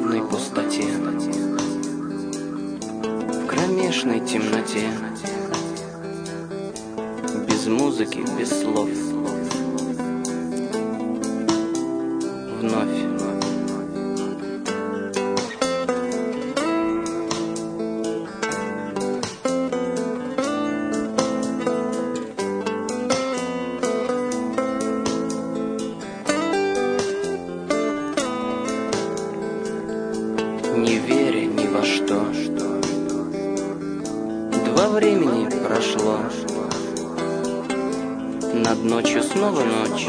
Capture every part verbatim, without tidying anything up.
холодной пустоте, в кромешной темноте, без музыки, без слов, вновь. Не веря ни во что, два времени прошло, над ночью снова ночь,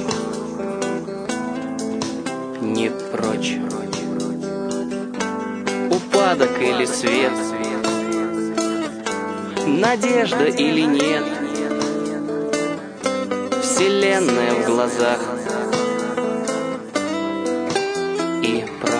не прочь. Упадок или свет, надежда или нет, вселенная в глазах и прах.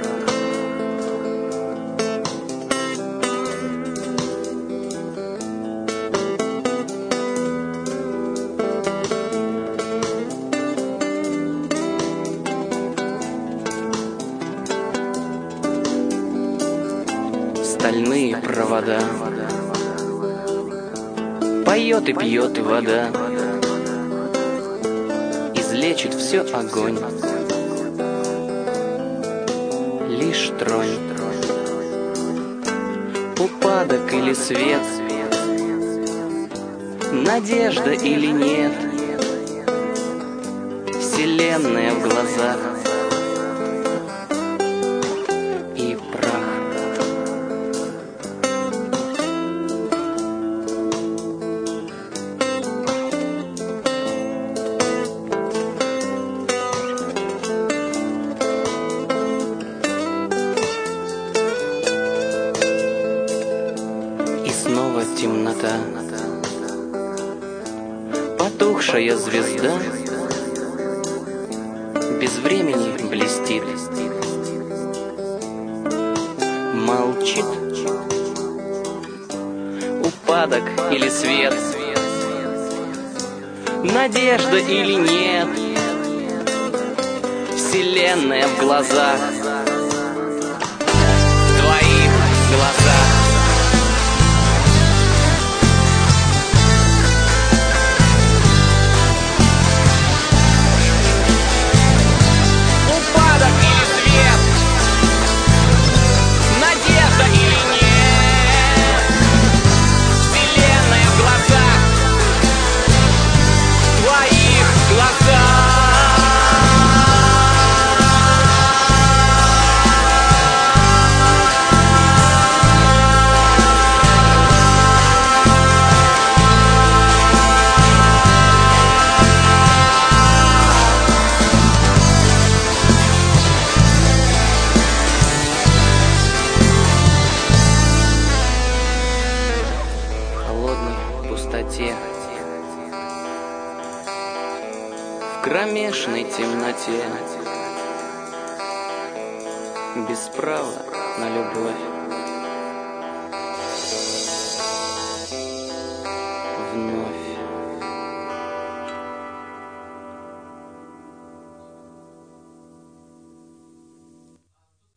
Стальные провода, поет и пьет вода, излечит все огонь, лишь тронь. Упадок или свет, надежда или нет, вселенная в глазах и прах. Снова темнота, потухшая звезда без времени блестит, молчит. Упадок или свет, надежда или нет, вселенная в глазах, в твоих глазах. В кромешной темноте, без права на любовь.